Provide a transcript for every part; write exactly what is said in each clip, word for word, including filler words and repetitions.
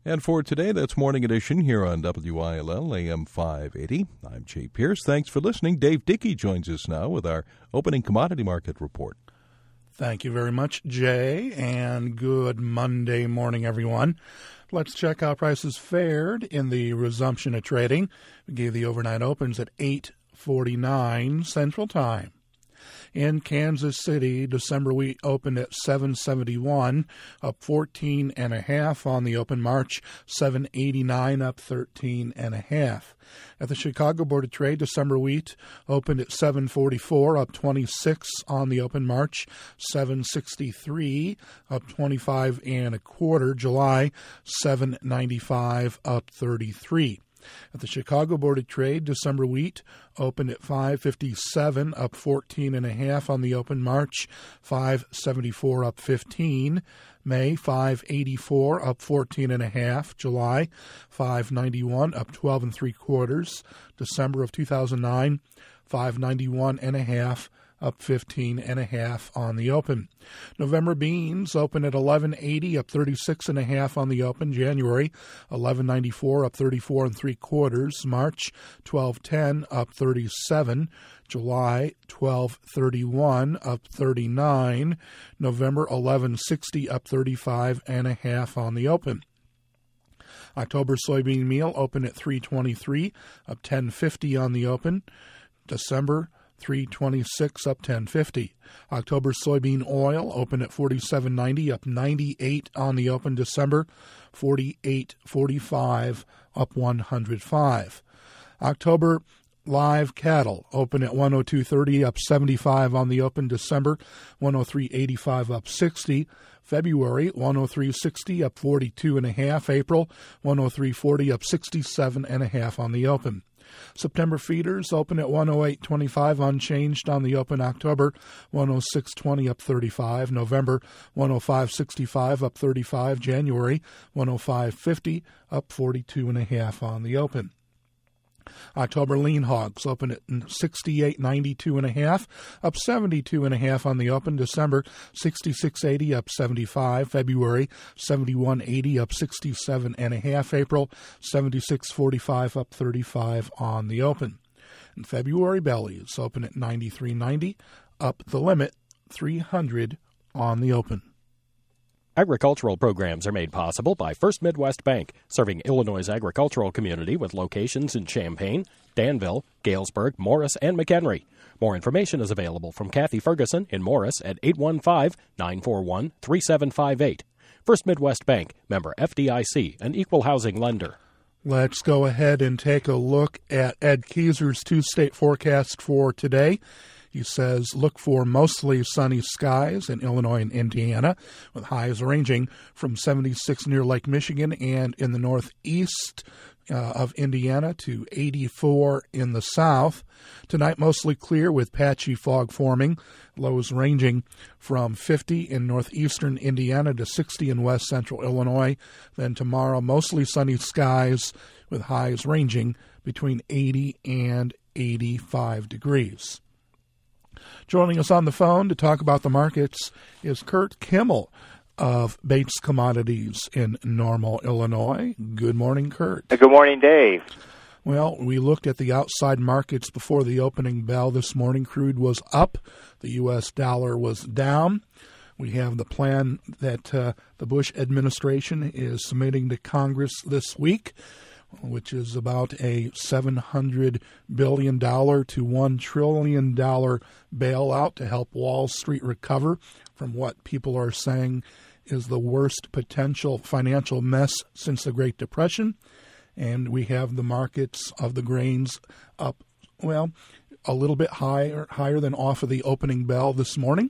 And for today, that's Morning Edition here on W I L L A M five eighty. I'm Jay Pierce. Thanks for listening. Dave Dickey joins us now with our opening commodity market report. Thank you very much, Jay, and good Monday morning, everyone. Let's check how prices fared in the resumption of trading. We gave the overnight opens at eight forty-nine Central Time. In Kansas City, December wheat opened at seven seventy-one, up fourteen and a half on the open. March seven eighty-nine, up thirteen and a half. At the Chicago Board of Trade, December wheat opened at seven forty-four, up twenty-six on the open. March seven sixty-three, up twenty-five and a quarter. July seven ninety-five, up thirty-three. At the Chicago Board of Trade, December wheat opened at five fifty-seven, up fourteen and a half on the open. March five seventy-four, up fifteen. May five eighty-four, up fourteen and a half. July five ninety-one, up twelve and three quarters. December of two thousand nine, five ninety-one and a half, up fifteen and a half on the open. November beans open at eleven eighty, up thirty-six and a half on the open. January eleven ninety-four, up thirty-four and three quarters. March twelve ten, up thirty-seven. July twelve thirty-one, up thirty-nine. November eleven sixty, up thirty-five and a half on the open. October soybean meal open at three twenty-three, up ten fifty on the open. December three twenty-six, up ten fifty. October soybean oil open at forty-seven ninety, up ninety-eight on the open. December forty-eight forty-five, up one hundred five. October live cattle open at one oh two thirty, up seventy-five on the open. December one oh three eighty-five, up sixty. February one oh three sixty, up forty-two and a half. April one oh three forty, up sixty-seven and a half on the open. September feeders open at one oh eight twenty-five, unchanged on the open. October one oh six twenty, up thirty-five. November one oh five sixty-five, up thirty-five. January one oh five fifty, up forty-two and a half on the open. October lean hogs open at sixty-eight ninety-two and a half, up seventy-two and a half on the open. December sixty-six eighty, up seventy-five. February seventy-one eighty, up sixty-seven and a half. April seventy-six forty-five, up thirty-five on the open. And February bellies open at ninety-three ninety, up the limit three hundred on the open. Agricultural programs are made possible by First Midwest Bank, serving Illinois' agricultural community with locations in Champaign, Danville, Galesburg, Morris, and McHenry. More information is available from Kathy Ferguson in Morris at eight one five, nine four one, three seven five eight. First Midwest Bank, member F D I C, an equal housing lender. Let's go ahead and take a look at Ed Keyser's two-state forecast for today. He says, look for mostly sunny skies in Illinois and Indiana, with highs ranging from seventy-six near Lake Michigan and in the northeast uh, of Indiana to eighty-four in the south. Tonight, mostly clear with patchy fog forming, lows ranging from fifty in northeastern Indiana to sixty in west central Illinois. Then tomorrow, mostly sunny skies with highs ranging between eighty and eighty-five degrees. Joining us on the phone to talk about the markets is Kurt Kimmel of Bates Commodities in Normal, Illinois. Good morning, Kurt. Good morning, Dave. Well, we looked at the outside markets before the opening bell this morning. Crude was up. The U S dollar was down. We have the plan that uh, the Bush administration is submitting to Congress this week, which is about a seven hundred billion dollars to one trillion dollars bailout to help Wall Street recover from what people are saying is the worst potential financial mess since the Great Depression. And we have the markets of the grains up, well, a little bit higher, higher than off of the opening bell this morning.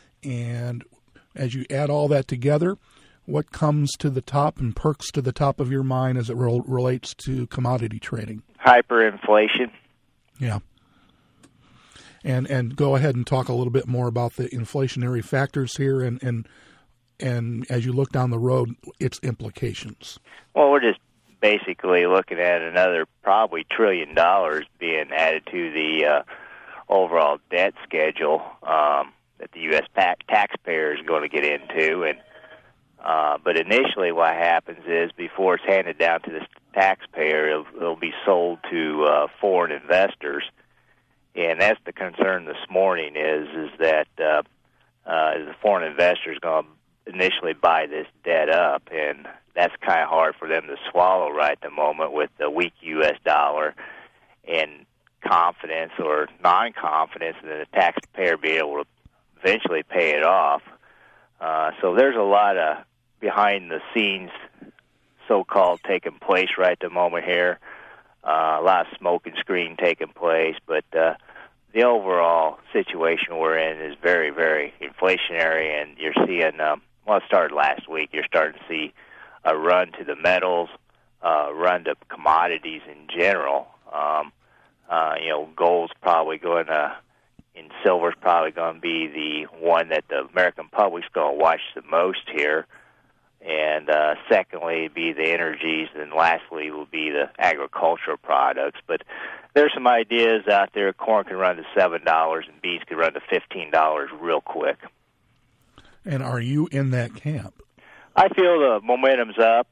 And as you add all that together, what comes to the top and perks to the top of your mind as it re- relates to commodity trading? Hyperinflation. Yeah. And and go ahead and talk a little bit more about the inflationary factors here and, and, and as you look down the road, its implications. Well, we're just basically looking at another probably trillion dollars being added to the uh, overall debt schedule um, that the U S taxpayer is going to get into. And Uh, but initially what happens is before it's handed down to the taxpayer, it'll, it'll be sold to uh, foreign investors. And that's the concern this morning is is that uh, uh, the foreign investor is going to initially buy this debt up, and that's kind of hard for them to swallow right at the moment with the weak U S dollar and confidence or non-confidence in the taxpayer being able to eventually pay it off. Uh, so there's a lot of behind-the-scenes so-called taking place right at the moment here. Uh, a lot of smoke and screen taking place, but uh, the overall situation we're in is very, very inflationary, and you're seeing, um, well, it started last week, you're starting to see a run to the metals, uh, run to commodities in general. Um, uh, you know, gold's probably going to, and silver's probably going to be the one that the American public's going to watch the most here. And uh, secondly, be the energies, and lastly will be the agricultural products. But there's some ideas out there. Corn can run to seven dollars, and beans can run to fifteen dollars real quick. And are you in that camp? I feel the momentum's up.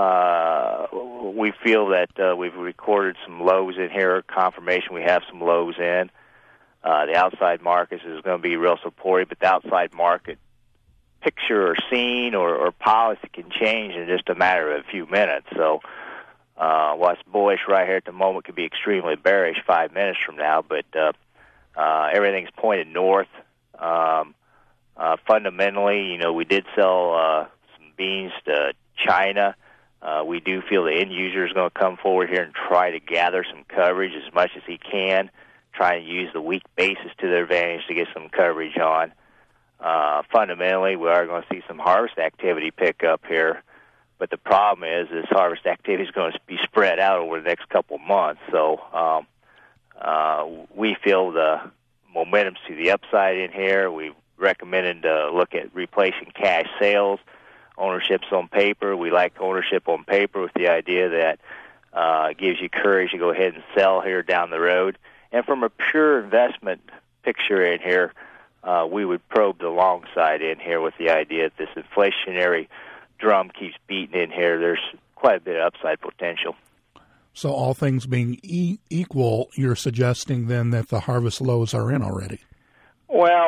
Uh, we feel that uh, we've recorded some lows in here. Confirmation we have some lows in. Uh, the outside markets is going to be real supportive, but the outside market picture or scene or, or policy can change in just a matter of a few minutes. So uh, what's bullish right here at the moment could be extremely bearish five minutes from now, but uh, uh, everything's pointed north. Um, uh, fundamentally, you know, we did sell uh, some beans to China. Uh, we do feel the end user is going to come forward here and try to gather some coverage as much as he can, trying to use the weak basis to their advantage to get some coverage on. Uh, fundamentally, we are going to see some harvest activity pick up here, but the problem is this harvest activity is going to be spread out over the next couple of months. So um, uh, we feel the momentum's to the upside in here. We recommended to look at replacing cash sales, ownerships on paper. We like ownership on paper with the idea that uh, it gives you courage to go ahead and sell here down the road. And from a pure investment picture in here, Uh, we would probe the long side in here with the idea that this inflationary drum keeps beating in here. There's quite a bit of upside potential. So all things being e- equal, you're suggesting then that the harvest lows are in already? Well,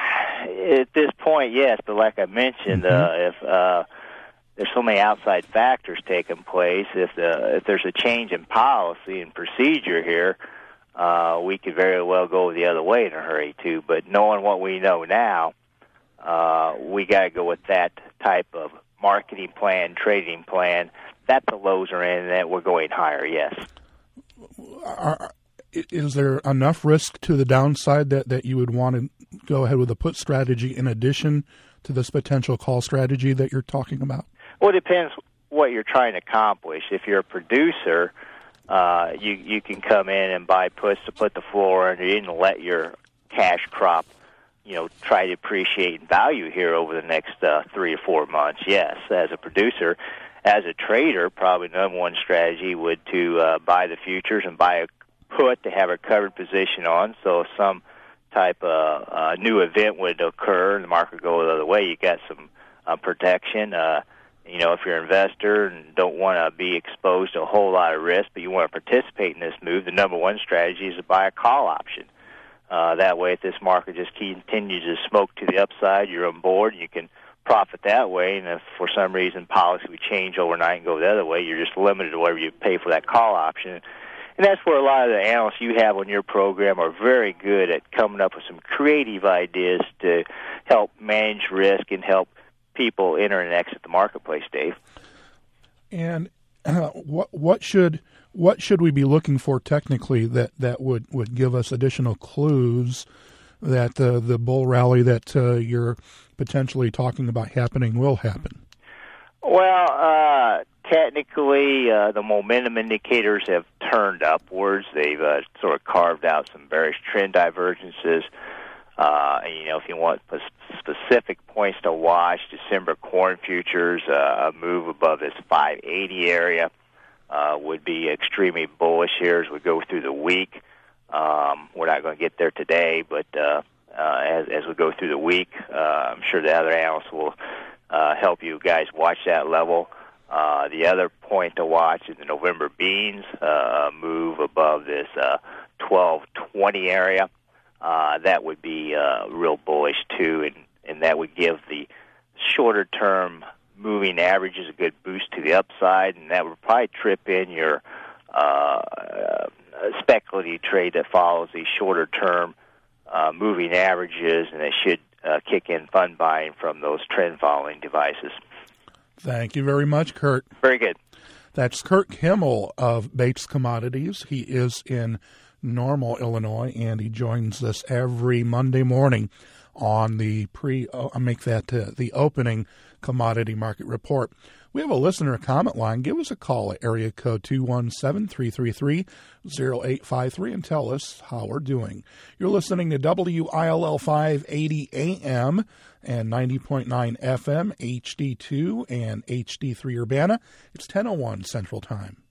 at this point, yes. But like I mentioned, mm-hmm. uh, if uh, there's so many outside factors taking place, if, the, if there's a change in policy and procedure here, Uh, we could very well go the other way in a hurry, too. But knowing what we know now, uh, we got to go with that type of marketing plan, trading plan, that the lows are in and that we're going higher, yes. Are, is there enough risk to the downside that, that you would want to go ahead with a put strategy in addition to this potential call strategy that you're talking about? Well, it depends what you're trying to accomplish. If you're a producer, Uh, you you can come in and buy puts to put the floor under and let your cash crop, you know, try to appreciate in value here over the next uh, three or four months. Yes, as a producer, as a trader, probably number one strategy would to uh, buy the futures and buy a put to have a covered position on. So if some type of uh, new event would occur and the market would go the other way, you got some uh, protection. Uh, You know, if you're an investor and don't want to be exposed to a whole lot of risk, but you want to participate in this move, the number one strategy is to buy a call option. Uh, that way, if this market just continues to smoke to the upside, you're on board, and you can profit that way. And if for some reason policy would change overnight and go the other way, you're just limited to whatever you pay for that call option. And that's where a lot of the analysts you have on your program are very good at coming up with some creative ideas to help manage risk and help people enter and exit the marketplace, Dave. And uh, what what should what should we be looking for technically that, that would, would give us additional clues that uh, the bull rally that uh, you're potentially talking about happening will happen? Well, uh, technically, uh, the momentum indicators have turned upwards. They've uh, sort of carved out some bearish trend divergences. Uh, you know, if you want specific points to watch, December corn futures, uh, a move above this five eighty area uh, would be extremely bullish here as we go through the week. Um, we're not going to get there today, but uh, uh, as, as we go through the week, uh, I'm sure the other analysts will uh, help you guys watch that level. Uh, the other point to watch is the November beans uh, move above this uh, twelve twenty area. Uh, that would be uh, real bullish too, and, and that would give the shorter term moving averages a good boost to the upside, and that would probably trip in your uh, speculative trade that follows the shorter term uh, moving averages, and it should uh, kick in fund buying from those trend following devices. Thank you very much, Kurt. Very good. That's Kurt Kimmel of Bates Commodities. He is in Normal, Illinois, and he joins us every Monday morning on the pre, uh, I make that uh, the opening commodity market report. We have a listener comment line. Give us a call at area code two one seven, three three three, zero eight five three and tell us how we're doing. You're listening to W I L L five eighty A M and ninety point nine F M, H D two and H D three Urbana. It's ten oh one Central Time.